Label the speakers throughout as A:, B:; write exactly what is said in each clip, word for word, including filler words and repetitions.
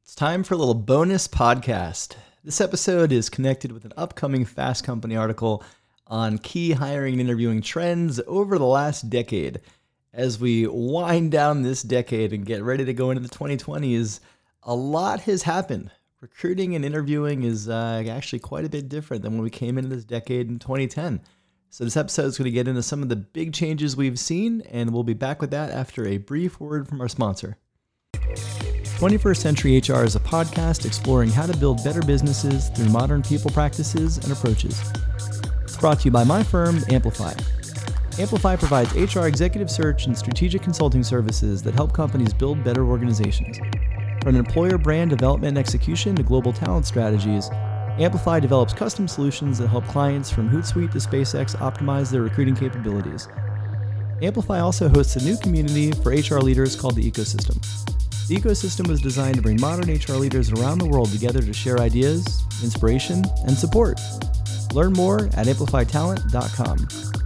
A: It's time for a little bonus podcast. This episode is connected with an upcoming Fast Company article on key hiring and interviewing trends over the last decade. As we wind down this decade and get ready to go into the twenty twenties, a lot has happened. Recruiting and interviewing is uh, actually quite a bit different than when we came into this decade in twenty ten. So this episode is going to get into some of the big changes we've seen, and we'll be back with that after a brief word from our sponsor. twenty-first Century H R is a podcast exploring how to build better businesses through modern people practices and approaches. It's brought to you by my firm, Amplify. Amplify provides H R executive search and strategic consulting services that help companies build better organizations. From employer brand development and execution to global talent strategies, Amplify develops custom solutions that help clients from Hootsuite to SpaceX optimize their recruiting capabilities. Amplify also hosts a new community for H R leaders called the Ecosystem. The ecosystem was designed to bring modern H R leaders around the world together to share ideas, inspiration, and support. Learn more at amplify talent dot com.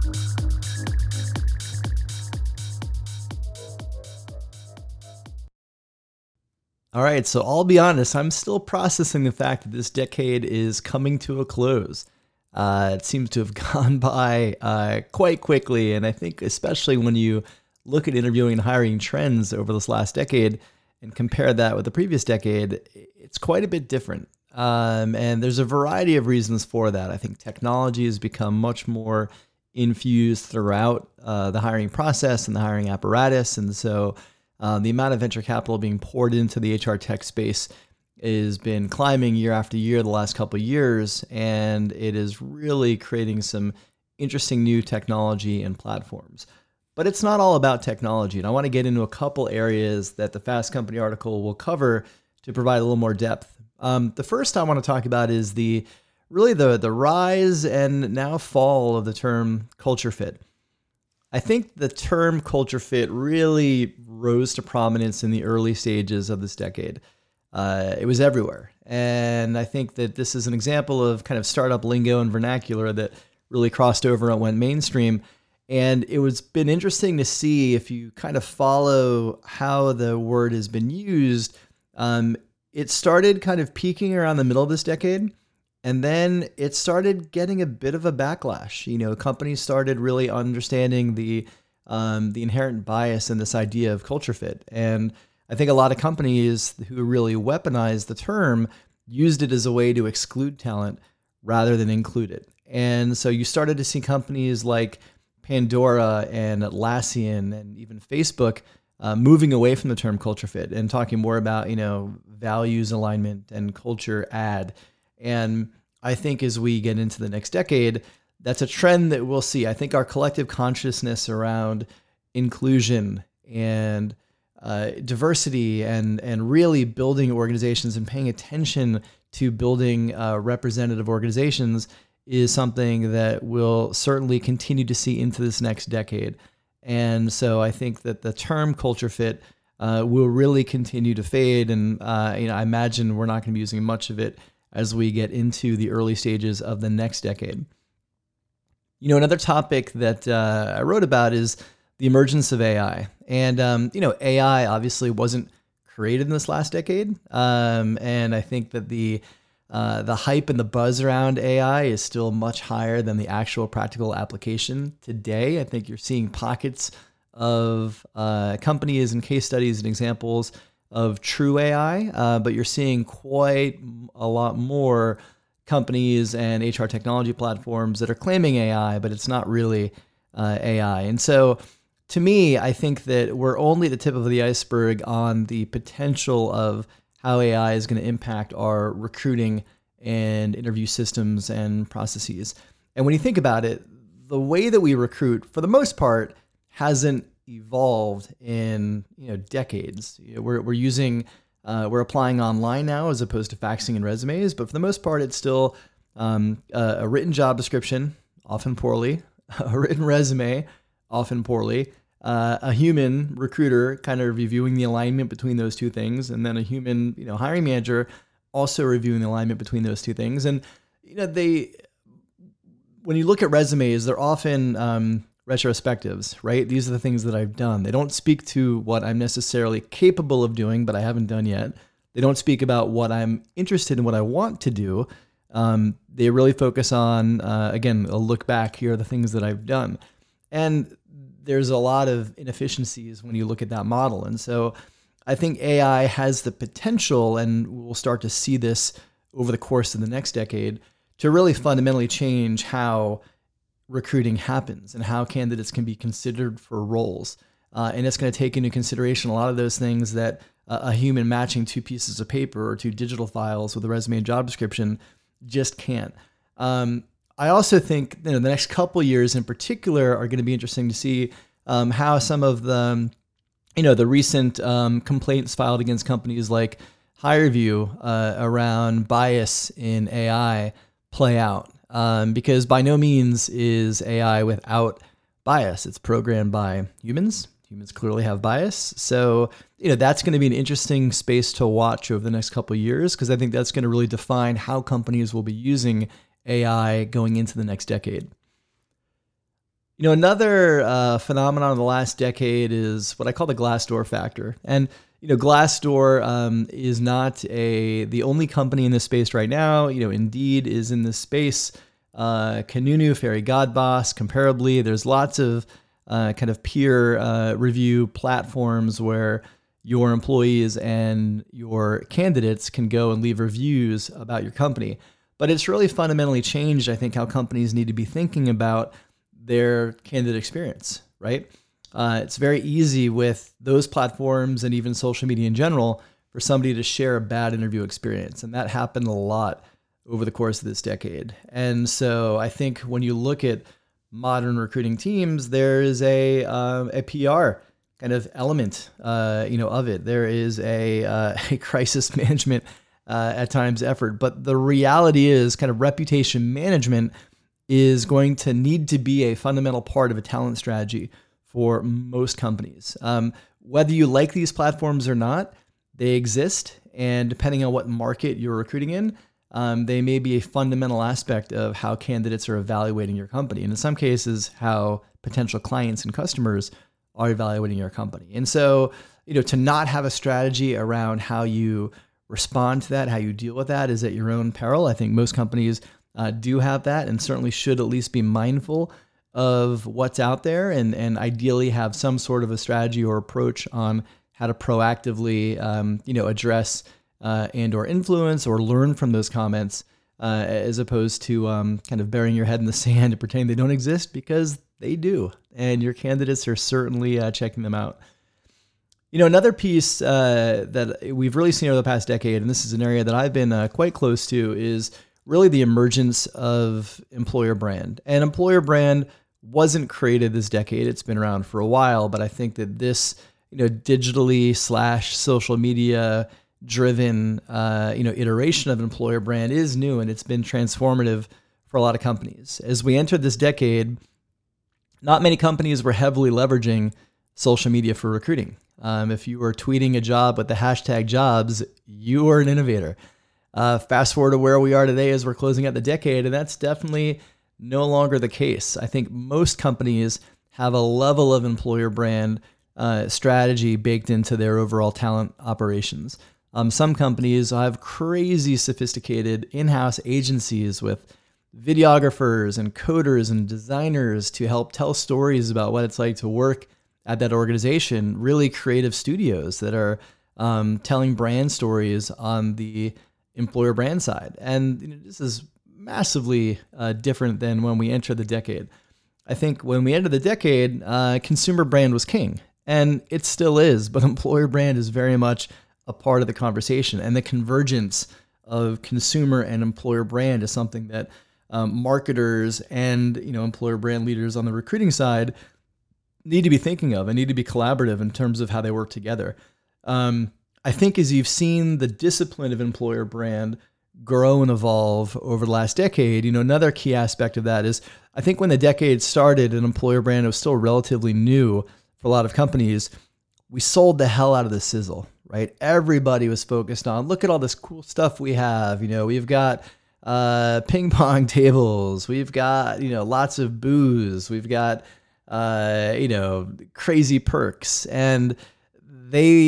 A: All right, so I'll be honest, I'm still processing the fact that this decade is coming to a close. Uh, it seems to have gone by uh, quite quickly, and I think especially when you look at interviewing and hiring trends over this last decade, and compare that with the previous decade, it's quite a bit different. Um, and there's a variety of reasons for that. I think technology has become much more infused throughout uh, the hiring process and the hiring apparatus. And so uh, the amount of venture capital being poured into the H R tech space has been climbing year after year the last couple of years. And it is really creating some interesting new technology and platforms. But it's not all about technology, and I want to get into a couple areas that the Fast Company article will cover to provide a little more depth. Um, the first I want to talk about is the really the the rise and now fall of the term culture fit. I think the term culture fit really rose to prominence in the early stages of this decade. Uh, it was everywhere, and I think that this is an example of kind of startup lingo and vernacular that really crossed over and went mainstream. And it was been interesting to see if you kind of follow how the word has been used. Um, it started kind of peaking around the middle of this decade, and then it started getting a bit of a backlash. You know, companies started really understanding the um, the inherent bias in this idea of culture fit. And I think a lot of companies who really weaponized the term used it as a way to exclude talent rather than include it. And so you started to see companies like Pandora and Atlassian and even Facebook uh, moving away from the term culture fit and talking more about, you know, values alignment and culture add. And I think as we get into the next decade, that's a trend that we'll see. I think our collective consciousness around inclusion and uh, diversity and, and really building organizations and paying attention to building uh, representative organizations is something that we'll certainly continue to see into this next decade. And so I think that the term culture fit uh, will really continue to fade. And uh, you know, I imagine we're not going to be using much of it as we get into the early stages of the next decade. You know, another topic that uh, I wrote about is the emergence of A I. And, um, you know, A I obviously wasn't created in this last decade. Um, and I think that the Uh, the hype and the buzz around A I is still much higher than the actual practical application today. I think you're seeing pockets of uh, companies and case studies and examples of true A I, uh, but you're seeing quite a lot more companies and H R technology platforms that are claiming A I, but it's not really uh, A I. And so to me, I think that we're only at the tip of the iceberg on the potential of how A I is going to impact our recruiting and interview systems and processes. And when you think about it, the way that we recruit, for the most part, hasn't evolved in you know decades. You know, we're we're using uh, we're applying online now as opposed to faxing and resumes, but for the most part, it's still um, a, a written job description, often poorly, a written resume, often poorly. Uh, a human recruiter kind of reviewing the alignment between those two things, and then a human, you know, hiring manager also reviewing the alignment between those two things. And you know, they, when you look at resumes, they're often um, retrospectives, right? These are the things that I've done. They don't speak to what I'm necessarily capable of doing, but I haven't done yet. They don't speak about what I'm interested in, what I want to do. Um, they really focus on, uh, again, a look back, here are the things that I've done. And there's a lot of inefficiencies when you look at that model. And so I think A I has the potential, and we'll start to see this over the course of the next decade, to really fundamentally change how recruiting happens and how candidates can be considered for roles. Uh, and it's going to take into consideration a lot of those things that uh, a human matching two pieces of paper or two digital files with a resume and job description just can't. Um, I also think, you know, the next couple years in particular are going to be interesting to see um, how some of the, you know, the recent um, complaints filed against companies like HireVue uh, around bias in A I play out. Um, because by no means is A I without bias. It's programmed by humans. Humans clearly have bias. So, you know, that's going to be an interesting space to watch over the next couple of years, because I think that's going to really define how companies will be using A I going into the next decade. You know, another uh, phenomenon of the last decade is what I call the Glassdoor factor. And, you know, Glassdoor um, is not a the only company in this space right now. You know, Indeed is in this space. Uh, Kununu, Fairy Godboss, Comparably. There's lots of uh, kind of peer uh, review platforms where your employees and your candidates can go and leave reviews about your company. But it's really fundamentally changed, I think, how companies need to be thinking about their candidate experience, right? Uh, it's very easy with those platforms and even social media in general for somebody to share a bad interview experience. And that happened a lot over the course of this decade. And so I think when you look at modern recruiting teams, there is a, uh, a P R kind of element, uh, you know, of it. There is a, uh, a crisis management uh, at times effort, but the reality is kind of reputation management is going to need to be a fundamental part of a talent strategy for most companies. Um, whether you like these platforms or not, they exist. And depending on what market you're recruiting in, um, they may be a fundamental aspect of how candidates are evaluating your company. And in some cases, how potential clients and customers are evaluating your company. And so, you know, to not have a strategy around how you respond to that, how you deal with that, is at your own peril. I think most companies uh, do have that, and certainly should at least be mindful of what's out there, and, and ideally have some sort of a strategy or approach on how to proactively, um, you know, address uh, and or influence or learn from those comments, uh, as opposed to um, kind of burying your head in the sand and pretending they don't exist, because they do, and your candidates are certainly uh, checking them out. You know, another piece uh, that we've really seen over the past decade, and this is an area that I've been uh, quite close to, is really the emergence of employer brand. And employer brand wasn't created this decade. It's been around for a while, but I think that this, you know, digitally slash social media driven, uh, you know, iteration of employer brand is new, and it's been transformative for a lot of companies. As we entered this decade, not many companies were heavily leveraging social media for recruiting. Um, if you were tweeting a job with the hashtag jobs, you were an innovator. Uh, fast forward to where we are today as we're closing out the decade, and that's definitely no longer the case. I think most companies have a level of employer brand uh, strategy baked into their overall talent operations. Um, some companies have crazy sophisticated in-house agencies with videographers and coders and designers to help tell stories about what it's like to work at that organization. Really creative studios that are um, telling brand stories on the employer brand side. And you know, this is massively uh, different than when we entered the decade. I think when we entered the decade, uh, consumer brand was king, and it still is, but employer brand is very much a part of the conversation. And the convergence of consumer and employer brand is something that um, marketers and, you know, employer brand leaders on the recruiting side need to be thinking of and need to be collaborative in terms of how they work together. Um, I think as you've seen the discipline of employer brand grow and evolve over the last decade, you know, another key aspect of that is, I think when the decade started and employer brand was still relatively new for a lot of companies, we sold the hell out of the sizzle, right? Everybody was focused on, look at all this cool stuff we have. You know, we've got uh, ping pong tables, we've got, you know, lots of booze, we've got, uh, you know, crazy perks. And they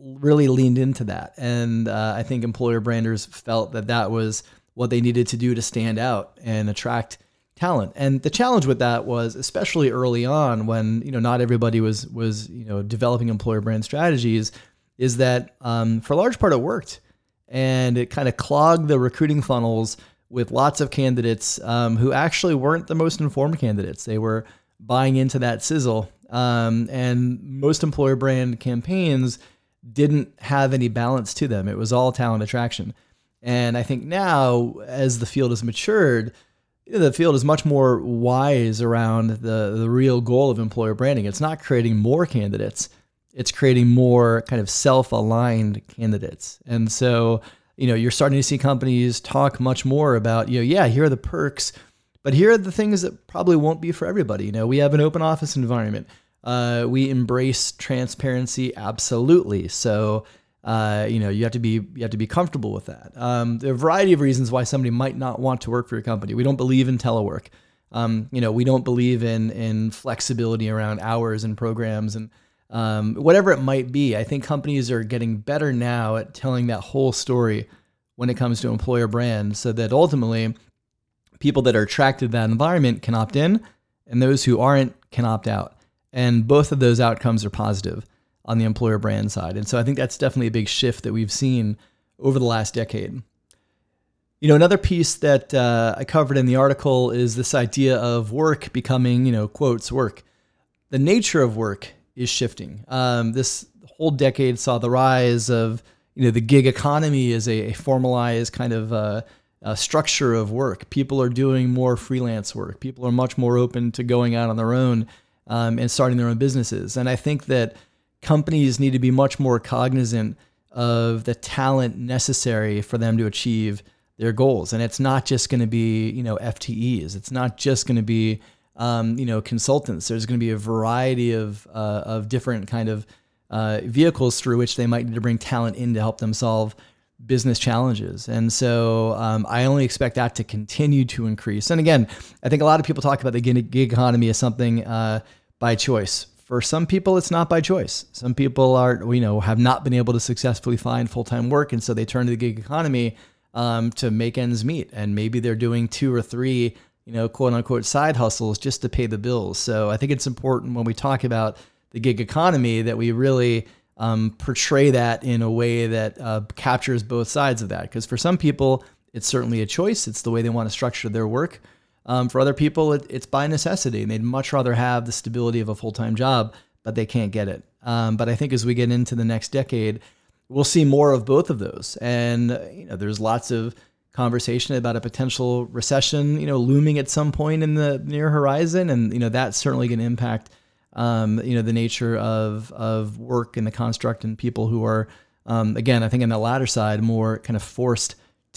A: really leaned into that. And uh, I think employer branders felt that that was what they needed to do to stand out and attract talent. And the challenge with that was, especially early on when, you know, not everybody was, was, you know, developing employer brand strategies, is that um, for a large part it worked. And it kind of clogged the recruiting funnels with lots of candidates um, who actually weren't the most informed candidates. They were buying into that sizzle. Um, and most employer brand campaigns didn't have any balance to them. It was all talent attraction. And I think now, as the field has matured, you know, the field is much more wise around the, the real goal of employer branding. It's not creating more candidates. It's creating more kind of self-aligned candidates. And so, you know, you're starting to see companies talk much more about, you know, yeah, here are the perks, but here are the things that probably won't be for everybody. You know, we have an open office environment. Uh, we embrace transparency, absolutely. So, uh, you know, you have to be you have to be comfortable with that. Um, there are a variety of reasons why somebody might not want to work for your company. We don't believe in telework. Um, you know, we don't believe in in flexibility around hours and programs and um, whatever it might be. I think companies are getting better now at telling that whole story when it comes to employer brand, so that ultimately people that are attracted to that environment can opt in, and those who aren't can opt out. And both of those outcomes are positive on the employer brand side. And so I think that's definitely a big shift that we've seen over the last decade. You know, another piece that uh, I covered in the article is this idea of work becoming, you know, quotes, work. The nature of work is shifting. Um, this whole decade saw the rise of, you know, the gig economy as a, a formalized kind of uh, uh, structure of work. People are doing more freelance work. People are much more open to going out on their own um, and starting their own businesses. And I think that companies need to be much more cognizant of the talent necessary for them to achieve their goals. And it's not just going to be, you know, F T Es. It's not just going to be, um, you know, consultants. There's going to be a variety of, uh, of different kind of uh, vehicles through which they might need to bring talent in to help them solve business challenges. And so um, I only expect that to continue to increase. And again, I think a lot of people talk about the gig gig economy as something uh, by choice. For some people, it's not by choice. Some people are, you know, have not been able to successfully find full-time work, and so they turn to the gig economy um, to make ends meet. And maybe they're doing two or three, you know, quote unquote side hustles just to pay the bills. So I think it's important when we talk about the gig economy that we really um, portray that in a way that uh, captures both sides of that. Because for some people, it's certainly a choice. It's the way they want to structure their work. Um, for other people, it, it's by necessity, and they'd much rather have the stability of a full-time job, but they can't get it. Um, but I think as we get into the next decade, we'll see more of both of those. And uh, you know, there's lots of conversation about a potential recession, you know, looming at some point in the near horizon, and you know that's certainly going to impact, um, you know, the nature of of work and the construct, and people who are, um, again, I think on the latter side, more kind of forced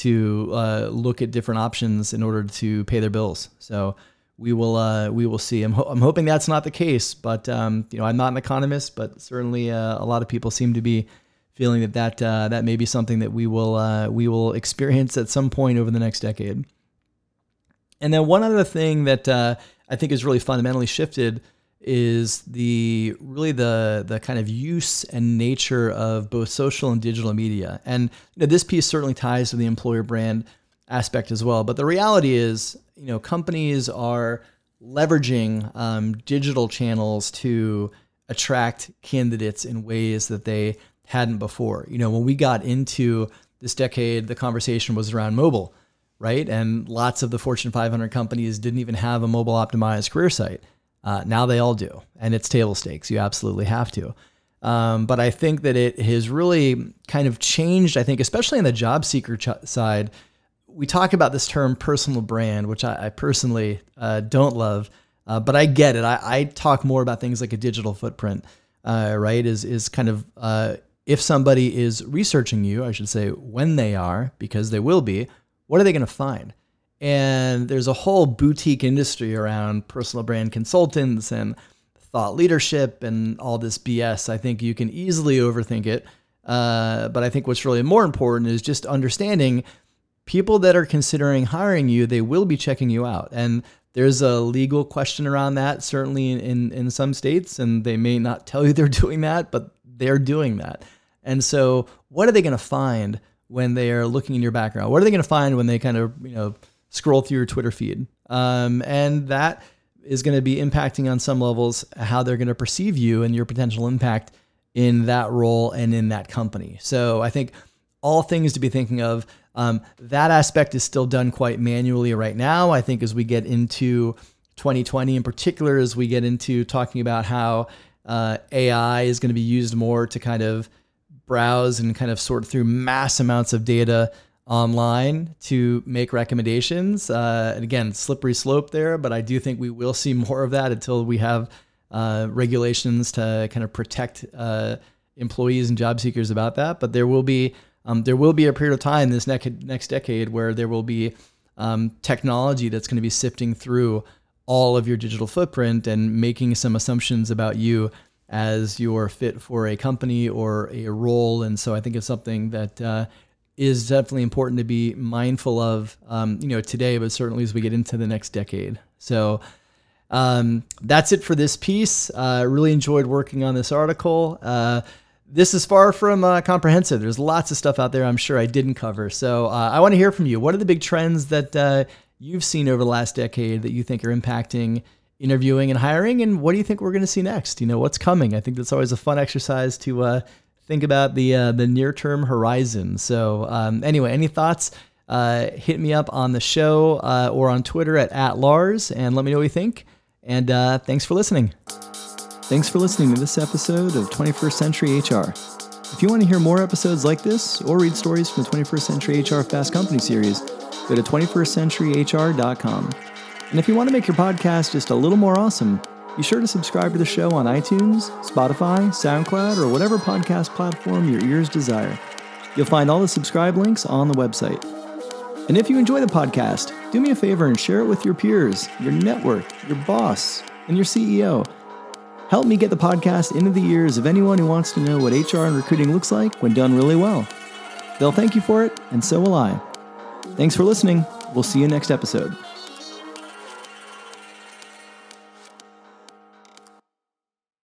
A: to uh, look at different options in order to pay their bills. So we will uh, we will see. I'm, ho- I'm hoping that's not the case, but um, you know, I'm not an economist, but certainly uh, a lot of people seem to be feeling that that uh, that may be something that we will uh, we will experience at some point over the next decade. And then one other thing that uh, I think has really fundamentally shifted is the really the the kind of use and nature of both social and digital media. And you know, this piece certainly ties to the employer brand aspect as well. But the reality is, you know, companies are leveraging um, digital channels to attract candidates in ways that they hadn't before. You know, when we got into this decade, the conversation was around mobile, right? And lots of the Fortune five hundred companies didn't even have a mobile optimized career site. Uh, now they all do, and it's table stakes. You absolutely have to. Um, but I think that it has really kind of changed, I think, especially on the job seeker ch- side. We talk about this term personal brand, which I, I personally uh, don't love, uh, but I get it. I, I talk more about things like a digital footprint, uh, right? Is, is kind of, uh, if somebody is researching you, I should say when they are, because they will be, what are they going to find? And there's a whole boutique industry around personal brand consultants and thought leadership and all this B S. I think you can easily overthink it. Uh, but I think what's really more important is just understanding people that are considering hiring you, they will be checking you out. And there's a legal question around that, certainly in, in, in some states, and they may not tell you they're doing that, but they're doing that. And so what are they going to find when they are looking in your background? What are they going to find when they kind of, you know, scroll through your Twitter feed? Um, and that is going to be impacting on some levels how they're going to perceive you and your potential impact in that role and in that company. So I think all things to be thinking of. Um, that aspect is still done quite manually right now. I think as we get into twenty twenty in particular, as we get into talking about how uh, A I is going to be used more to kind of browse and kind of sort through mass amounts of data online to make recommendations. Uh, and again, slippery slope there, but I do think we will see more of that until we have uh, regulations to kind of protect uh, employees and job seekers about that. But there will be Um, there will be a period of time this next next decade where there will be um, technology that's going to be sifting through all of your digital footprint and making some assumptions about you as you're fit for a company or a role. And so I think it's something that uh, is definitely important to be mindful of, um, you know, today, but certainly as we get into the next decade. So um, that's it for this piece. I uh, really enjoyed working on this article. Uh, This is far from uh, comprehensive. There's lots of stuff out there I'm sure I didn't cover. So uh, I want to hear from you. What are the big trends that uh, you've seen over the last decade that you think are impacting interviewing and hiring? And what do you think we're going to see next? You know, what's coming? I think that's always a fun exercise to uh, think about the uh, the near-term horizon. So um, anyway, any thoughts? Uh, hit me up on the show uh, or on Twitter at, at Lars and let me know what you think. And uh, thanks for listening. Thanks for listening to this episode of twenty-first Century H R. If you want to hear more episodes like this or read stories from the twenty-first Century H R Fast Company series, go to twenty-first century h r dot com. And if you want to make your podcast just a little more awesome, be sure to subscribe to the show on iTunes, Spotify, SoundCloud, or whatever podcast platform your ears desire. You'll find all the subscribe links on the website. And if you enjoy the podcast, do me a favor and share it with your peers, your network, your boss, and your C E O. Help me get the podcast into the ears of anyone who wants to know what H R and recruiting looks like when done really well. They'll thank you for it, and so will I. Thanks for listening. We'll see you next episode.